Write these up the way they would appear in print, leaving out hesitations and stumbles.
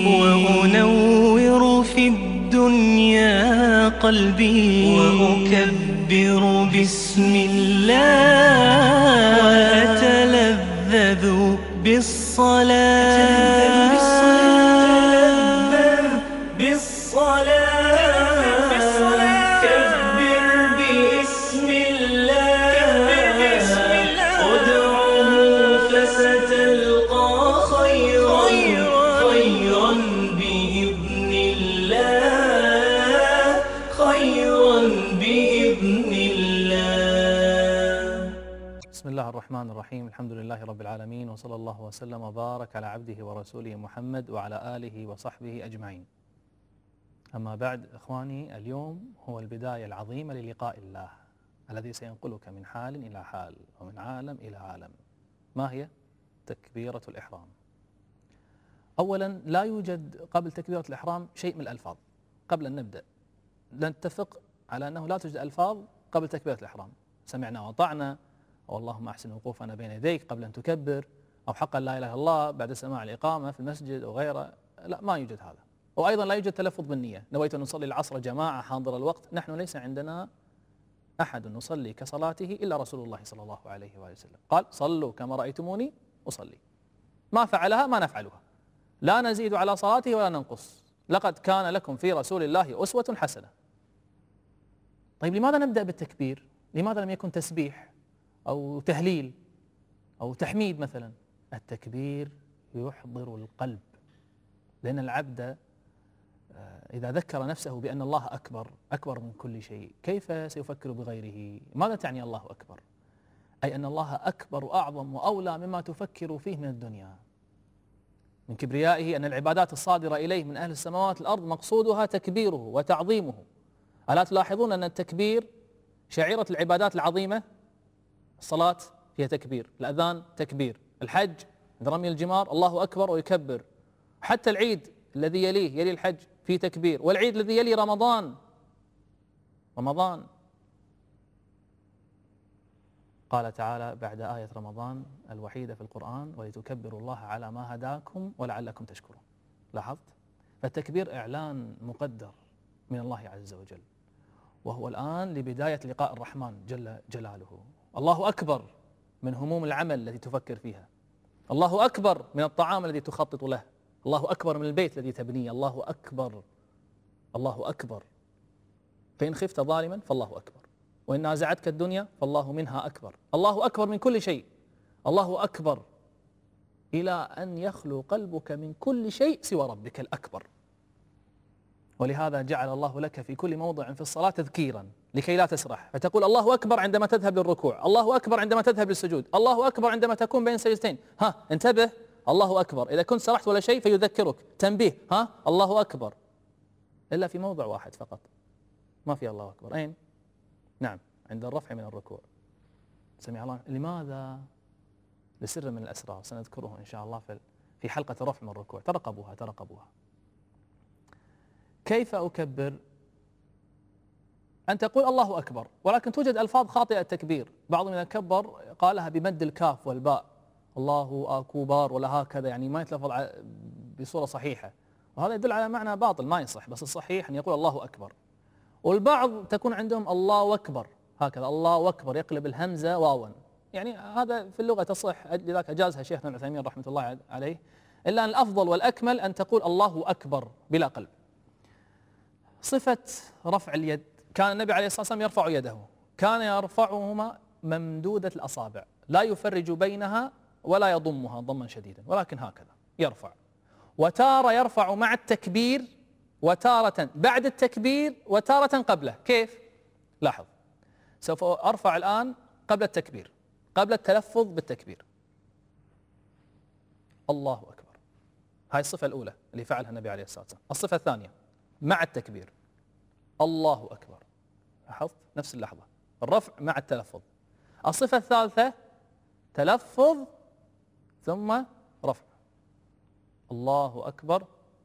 وأنور في الدنيا قلبي وأكبر بسم الله وأتلذذ بالصلاة بسم الله الرحمن الرحيم. الحمد لله رب العالمين، وصلى الله وسلم وبارك على عبده ورسوله محمد وعلى آله وصحبه أجمعين. أما بعد إخواني، اليوم هو البداية العظيمة للقاء الله الذي سينقلك من حال إلى حال ومن عالم إلى عالم. ما هي؟ تكبيرة الإحرام. أولا، لا يوجد قبل تكبيرة الإحرام شيء من الألفاظ. قبل أن نبدأ نتفق على أنه لا توجد ألفاظ قبل تكبيرة الإحرام. سمعنا وأطعنا، أو اللهم أحسن وقوفنا بين يديك قبل أن تكبر، أو حقا لا إله إلا الله بعد سماع الإقامة في المسجد أو غيره. لا، ما يوجد هذا. وأيضا لا يوجد تلفظ بالنية، نويت أن نصلي العصر جماعة حاضر الوقت. نحن ليس عندنا أحد نصلي كصلاته إلا رسول الله صلى الله عليه وآله وسلم، قال صلوا كما رأيتموني أصلي. ما فعلها ما نفعلها، لا نزيد على صلاته ولا ننقص. لقد كان لكم في رسول الله أسوة حسنة. طيب، لماذا نبدأ بالتكبير؟ لماذا لم يكن تسبيح أو تهليل أو تحميد مثلا؟ التكبير يحضر القلب، لأن العبد إذا ذكر نفسه بأن الله أكبر من كل شيء، كيف سيفكر بغيره؟ ماذا تعني الله أكبر؟ أي أن الله أكبر وأعظم وأولى مما تفكر فيه من الدنيا. من كبريائه أن العبادات الصادرة إليه من أهل السماوات والأرض مقصودها تكبيره وتعظيمه. ألا تلاحظون أن التكبير شعيرة العبادات العظيمة؟ الصلاة فيها تكبير، الأذان تكبير، الحج عند رمي الجمار الله أكبر ويكبر، حتى العيد الذي يلي الحج فيه تكبير، والعيد الذي يلي رمضان قال تعالى بعد آية رمضان الوحيدة في القرآن: ولتكبروا الله على ما هداكم ولعلكم تشكرون. لاحظت؟ فالتكبير إعلان مقدر من الله عز وجل، وهو الآن لبداية لقاء الرحمن جل جلاله. الله أكبر من هموم العمل التي تفكر فيها، الله أكبر من الطعام الذي تخطط له، الله أكبر من البيت الذي تبنيه، الله أكبر، الله أكبر. فإن خفت ظالما فالله أكبر، وإن نازعتك الدنيا فالله منها أكبر. الله أكبر من كل شيء، الله أكبر إلى أن يخلو قلبك من كل شيء سوى ربك الأكبر. ولهذا جعل الله لك في كل موضع في الصلاة تذكيرا لكي لا تسرح، فتقول الله أكبر عندما تذهب للركوع، الله أكبر عندما تذهب للسجود، الله أكبر عندما تكون بين سجدتين. انتبه، الله أكبر. إذا كنت سرحت ولا شيء فيذكرك تنبيه، الله أكبر. إلا في موضع واحد فقط ما في الله أكبر. أين؟ نعم، عند الرفع من الركوع. سمع الله. لماذا؟ لسر من الأسرار سنذكره إن شاء الله في حلقة الرفع من الركوع. ترقبوها. كيف أكبر؟ أن تقول الله أكبر، ولكن توجد ألفاظ خاطئة التكبير. بعضهم إذا كبر قالها بمد الكاف والباء، الله أكبر، ولا هكذا، يعني ما يتلفظ بصورة صحيحة، وهذا يدل على معنى باطل ما يصح. بس الصحيح أن يقول الله أكبر. والبعض تكون عندهم الله أكبر هكذا، الله أكبر، يقلب الهمزة واوا، يعني هذا في اللغة تصح، لذلك أجازها شيخنا ابن عثيمين رحمة الله عليه. إلا أن الأفضل والأكمل أن تقول الله أكبر بلا قلب. صفة رفع اليد، كان النبي عليه الصلاة والسلام يرفع يده، كان يرفعهما ممدودة الأصابع، لا يفرج بينها ولا يضمها ضما شديدا، ولكن هكذا يرفع. وتارة يرفع مع التكبير، وتارة بعد التكبير، وتارة قبله. كيف؟ لاحظ، سوف أرفع الآن قبل التكبير، قبل التلفظ بالتكبير، الله أكبر. هاي الصفة الأولى اللي فعلها النبي عليه الصلاة والسلام. الصفة الثانية مع التكبير، الله أكبر. لاحظت؟ نفس اللحظة، الرفع مع التلفظ. الصفة الثالثة تلفظ ثم رفع، الله أكبر.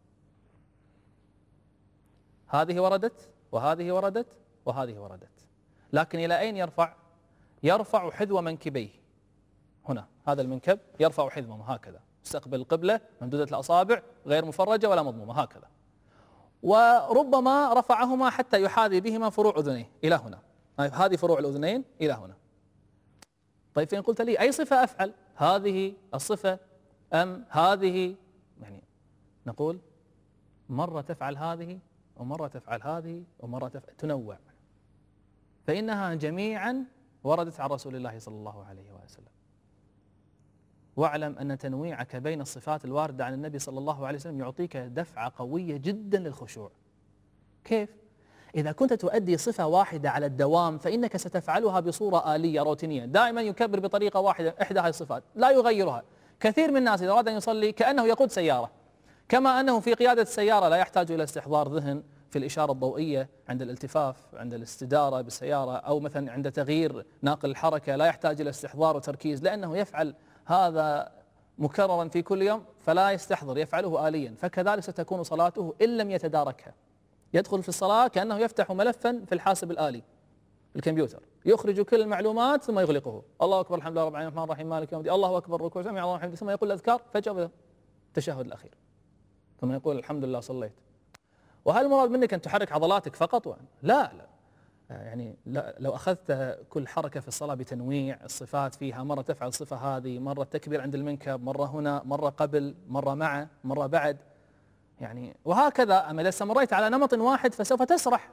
هذه وردت وهذه وردت وهذه وردت، لكن إلى أين يرفع؟ يرفع حذو منكبيه، هنا هذا المنكب يرفع حذوه هكذا، تستقبل القبلة، ممدودة الأصابع، غير مفرجة ولا مضمومة، هكذا. وربما رفعهما حتى يحاذي بهما فروع أذنيه إلى هنا، هذه فروع الأذنين إلى هنا. طيب فإن قلت لي أي صفة أفعل، هذه الصفة أم هذه؟ يعني نقول مرة تفعل هذه ومرة تفعل هذه ومرة تنوع، فإنها جميعا وردت عن رسول الله صلى الله عليه وسلم. واعلم أن تنويعك بين الصفات الواردة عن النبي صلى الله عليه وسلم يعطيك دفعة قوية جدا للخشوع. كيف؟ إذا كنت تؤدي صفة واحدة على الدوام فإنك ستفعلها بصورة آلية روتينية، دائما يكبر بطريقة واحدة إحدى هذه الصفات لا يغيرها. كثير من الناس إذا أراد أن يصلي كأنه يقود سيارة، كما أنه في قيادة السيارة لا يحتاج إلى استحضار ذهن في الإشارة الضوئية عند الالتفاف، عند الاستدارة بالسيارة، أو مثلا عند تغيير ناقل الحركة لا يحتاج إلى استحضار وتركيز، لأنه يفعل هذا مكررا في كل يوم فلا يستحضر، يفعله آليا. فكذلك ستكون صلاته إن لم يتداركها. يدخل في الصلاة كأنه يفتح ملفا في الحاسب الآلي الكمبيوتر، يخرج كل المعلومات ثم يغلقه. الله أكبر، الحمد لله رب العالمين، الرحمن الرحيم، مالك يوم الدين، الله أكبر، ركوع، سمع الله الحمد، ثم يقول الأذكار، فجأة التشهد الأخير ثم يقول الحمد لله صليت. وهل المراد منك أن تحرك عضلاتك فقط؟ لا، يعني لو أخذت كل حركة في الصلاة بتنويع الصفات فيها، مرة تفعل الصفة هذه، مرة التكبير عند المنكب، مرة هنا، مرة قبل، مرة مع، مرة بعد، يعني وهكذا. أما إذا استمريت على نمط واحد فسوف تسرح.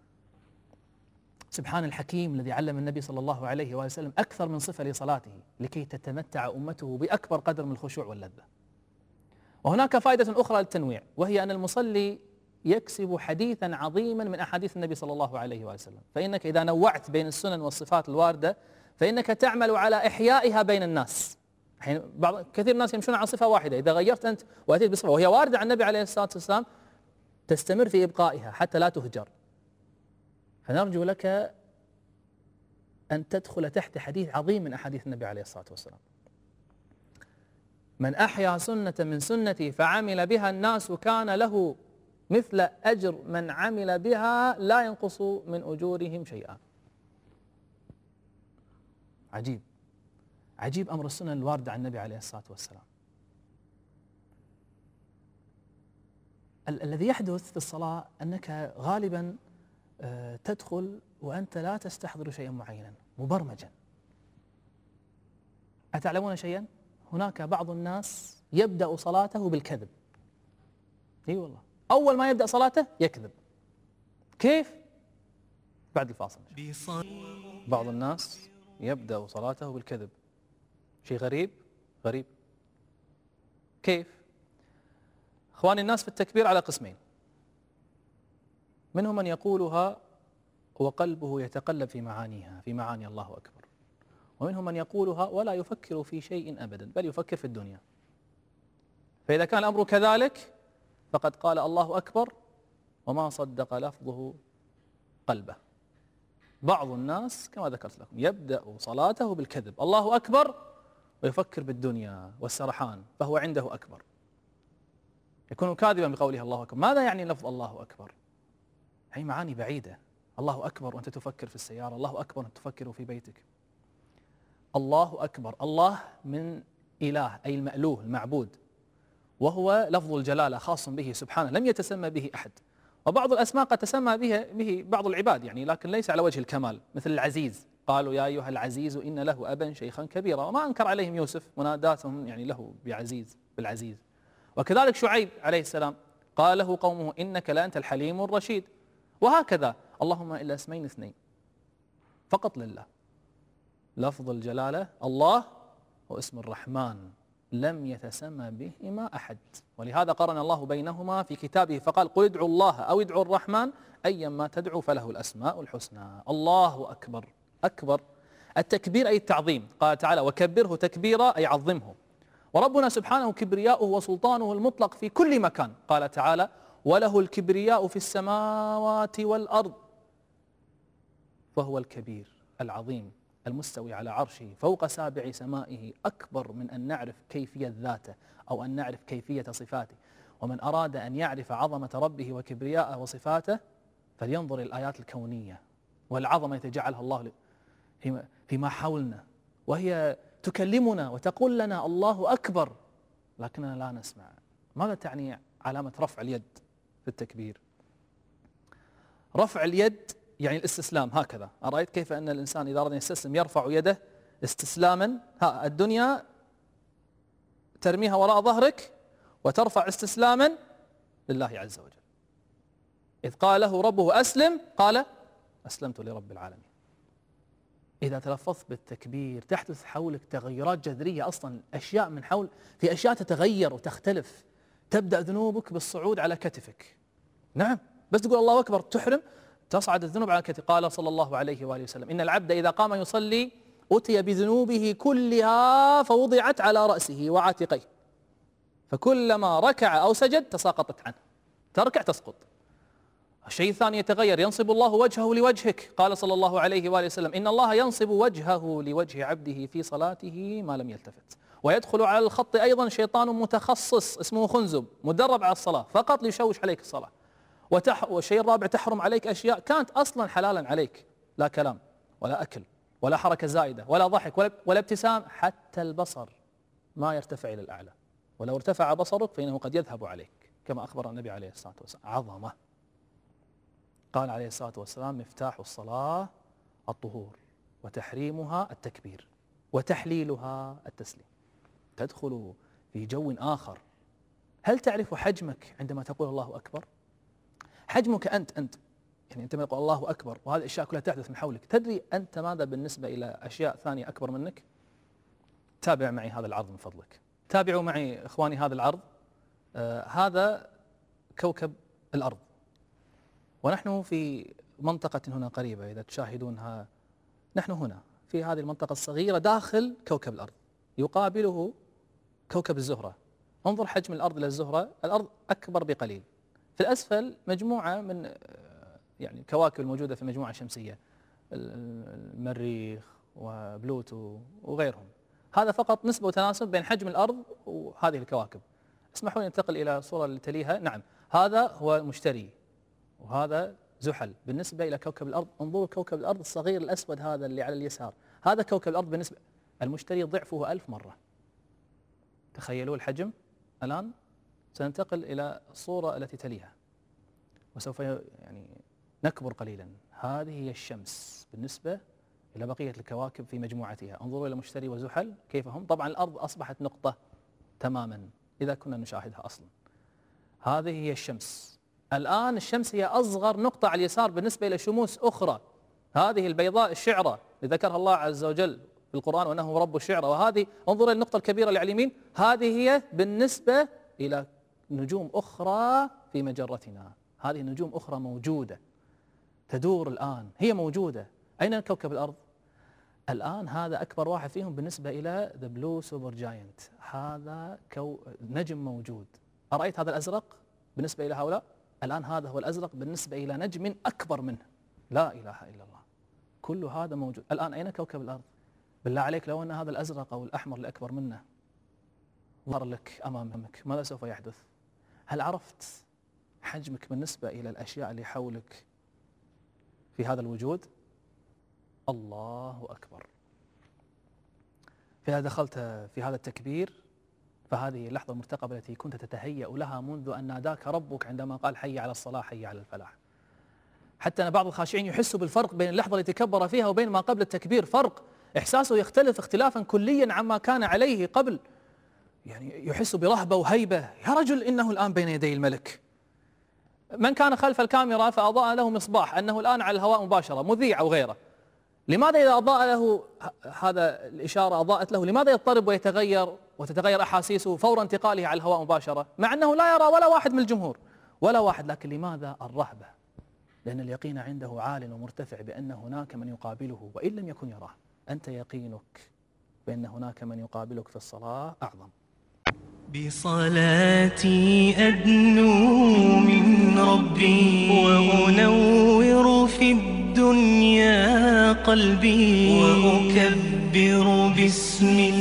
سبحان الحكيم الذي علم النبي صلى الله عليه وسلم أكثر من صفة لصلاته لكي تتمتع أمته بأكبر قدر من الخشوع واللذة. وهناك فائدة أخرى للتنويع، وهي أن المصلي يكسب حديثا عظيما من أحاديث النبي صلى الله عليه وسلم. فإنك إذا نوعت بين السنن والصفات الواردة فإنك تعمل على إحيائها بين الناس. كثير من الناس يمشون على صفة واحدة، إذا غيرت أنت وأتيت بصفة وهي واردة عن النبي عليه الصلاة والسلام تستمر في إبقائها حتى لا تهجر. فنرجو لك أن تدخل تحت حديث عظيم من أحاديث النبي عليه الصلاة والسلام: من أحيا سنة من سنتي فعمل بها الناس كان له مثل أجر من عمل بها لا ينقص من أجورهم شيئا. عجيب، عجيب أمر السنن الواردة عن النبي عليه الصلاة والسلام. الذي يحدث في الصلاة أنك غالبا تدخل وأنت لا تستحضر شيئا معينا مبرمجا. أتعلمون شيئا؟ هناك بعض الناس يبدأ صلاته بالكذب. اي والله، أول ما يبدأ صلاته يكذب. كيف؟ بعد الفاصل. بعض الناس يبدأ صلاته بالكذب، شيء غريب غريب. كيف؟ اخواني، الناس في التكبير على قسمين: منهم من يقولها وقلبه يتقلب في معانيها، في معاني الله أكبر، ومنهم من يقولها ولا يفكر في شيء أبدا بل يفكر في الدنيا. فإذا كان الأمر كذلك فقد قال الله أكبر وما صدق لفظه قلبه. بعض الناس كما ذكرت لكم يبدأ صلاته بالكذب، الله أكبر، ويفكر بالدنيا والسرحان، فهو عنده أكبر، يكون كاذبا بقوله الله أكبر. ماذا يعني لفظ الله أكبر؟ هي معاني بعيدة. الله أكبر وأنت تفكر في السيارة، الله أكبر وأنت تفكر في بيتك. الله أكبر، الله من إله أي المألوه المعبود، وهو لفظ الجلالة خاص به سبحانه لم يتسمى به أحد. وبعض الأسماء قد تسمى به بعض العباد يعني، لكن ليس على وجه الكمال، مثل العزيز، قالوا يا أيها العزيز إن له أبا شيخا كبيرا، وما أنكر عليهم يوسف مناداتهم يعني له بعزيز بالعزيز. وكذلك شعيب عليه السلام قال له قومه إنك لأنت الحليم الرشيد. وهكذا اللهم إلا اسمين اثنين فقط لله، لفظ الجلالة الله واسم الرحمن لم يتسمى بهما أحد، ولهذا قرن الله بينهما في كتابه فقال قل ادعوا الله أو ادعوا الرحمن أيما تدعوا فله الأسماء الحسنى. الله أكبر، أكبر التكبير أي التعظيم، قال تعالى وكبره تكبيرا أي عظمه. وربنا سبحانه كبرياؤه وسلطانه المطلق في كل مكان، قال تعالى وله الكبرياء في السماوات والأرض فهو الكبير العظيم المستوي على عرشه فوق سابع سمائه، أكبر من أن نعرف كيفية ذاته أو أن نعرف كيفية صفاته. ومن أراد أن يعرف عظمة ربه وكبرياءه وصفاته فلينظر الآيات الكونية والعظمة يتجعلها الله فيما حولنا، وهي تكلمنا وتقول لنا الله أكبر، لكننا لا نسمع. ماذا تعني علامة رفع اليد في التكبير؟ رفع اليد يعني الاستسلام، هكذا. أرأيت كيف أن الإنسان إذا أراد أن يستسلم يرفع يده استسلاما. الدنيا ترميها وراء ظهرك وترفع استسلاما لله عز وجل. إذ قال له ربه أسلم قال أسلمت لرب العالمين. إذا تلفظت بالتكبير تحدث حولك تغيرات جذرية. أصلا أشياء من حول، في أشياء تتغير وتختلف. تبدأ ذنوبك بالصعود على كتفك. نعم، بس تقول الله أكبر تحرم تصعد الذنوب على كتفك. قال صلى الله عليه وآله وسلم إن العبد إذا قام يصلي أتي بذنوبه كلها فوضعت على رأسه وعاتقيه، فكلما ركع أو سجد تساقطت عنه. تركع تسقط. الشيء الثاني يتغير، ينصب الله وجهه لوجهك. قال صلى الله عليه وآله وسلم إن الله ينصب وجهه لوجه عبده في صلاته ما لم يلتفت. ويدخل على الخط أيضا شيطان متخصص اسمه خنزب مدرب على الصلاة فقط ليشوش عليك الصلاة. والشيء الرابع تحرم عليك أشياء كانت أصلا حلالا عليك، لا كلام ولا أكل ولا حركة زائدة ولا ضحك ولا ابتسام. حتى البصر ما يرتفع إلى الأعلى، ولو ارتفع بصرك فإنه قد يذهب عليك، كما أخبر النبي عليه الصلاة والسلام. عظمة. قال عليه الصلاة والسلام مفتاح الصلاة الطهور، وتحريمها التكبير، وتحليلها التسليم. تدخل في جو آخر. هل تعرف حجمك عندما تقول الله أكبر؟ حجمك أنت يعني أنت ما تقول الله أكبر وهذه الأشياء كلها تحدث من حولك، تدري أنت ماذا بالنسبة إلى أشياء ثانية أكبر منك؟ تابع معي هذا العرض من فضلك. تابعوا معي إخواني هذا العرض. هذا كوكب الأرض، ونحن في منطقة هنا قريبة. إذا تشاهدونها نحن هنا في هذه المنطقة الصغيرة داخل كوكب الأرض، يقابله كوكب الزهرة. انظر حجم الأرض إلى الزهرة، الأرض أكبر بقليل. في الأسفل مجموعة من يعني الكواكب الموجودة في المجموعة الشمسية، المريخ وبلوتو وغيرهم. هذا فقط نسبة وتناسب بين حجم الأرض وهذه الكواكب. اسمحوا لي ننتقل إلى الصورة اللي تليها. نعم، هذا هو المشتري وهذا زحل بالنسبة إلى كوكب الأرض. انظروا كوكب الأرض الصغير الأسود هذا اللي على اليسار، هذا كوكب الأرض بالنسبة المشتري ضعفه 1000 مرة. تخيلوا الحجم. الآن سننتقل إلى الصورة التي تليها وسوف يعني نكبر قليلا. هذه هي الشمس بالنسبة إلى بقية الكواكب في مجموعتها. انظروا إلى المشتري وزحل كيف هم. طبعا الأرض أصبحت نقطة تماما إذا كنا نشاهدها أصلا. هذه هي الشمس. الآن الشمس هي أصغر نقطة على اليسار بالنسبة إلى شموس أخرى. هذه البيضاء الشعرة اللي ذكرها الله عز وجل في القرآن وأنه رب الشعرة، وهذه انظر إلى النقطة الكبيرة اللي على اليمين، هذه هي بالنسبة إلى نجوم أخرى في مجرتنا. هذه نجوم أخرى موجودة تدور الآن، هي موجودة. أين كوكب الأرض؟ الآن هذا أكبر واحد فيهم بالنسبة إلى The Blue Super Giant. هذا نجم موجود. أرأيت هذا الأزرق بالنسبة إلى هؤلاء؟ الآن هذا هو الأزرق بالنسبة إلى نجم أكبر منه. لا إله إلا الله. كل هذا موجود. الآن أين كوكب الأرض؟ بالله عليك لو أن هذا الأزرق أو الأحمر الأكبر منه ظهر لك أمامك، ماذا سوف يحدث؟ هل عرفت حجمك بالنسبة إلى الأشياء اللي حولك في هذا الوجود؟ الله أكبر. فإذا دخلت في هذا التكبير فهذه اللحظة المرتقبة التي كنت تتهيأ لها منذ أن ناداك ربك عندما قال حي على الصلاة حي على الفلاح. حتى أن بعض الخاشعين يحسوا بالفرق بين اللحظة التي كبر فيها وبين ما قبل التكبير. فرق، إحساسه يختلف اختلافا كليا عما كان عليه قبل. يعني يحس برهبة وهيبة. يا رجل إنه الآن بين يدي الملك. من كان خلف الكاميرا فأضاء له مصباح أنه الآن على الهواء مباشرة، مذيع أو غيره. لماذا إذا أضاء له هذا الإشارة أضاءت له، لماذا يضطرب ويتغير وتتغير أحاسيسه فور انتقاله على الهواء مباشرة مع أنه لا يرى ولا واحد من الجمهور ولا واحد؟ لكن لماذا الرهبة؟ لأن اليقين عنده عال ومرتفع بأن هناك من يقابله وإن لم يكن يراه. أنت يقينك بأن هناك من يقابلك في الصلاة أعظم. بصلاتي أدنو من ربي وأنور في الدنيا قلبي وأكبر باسم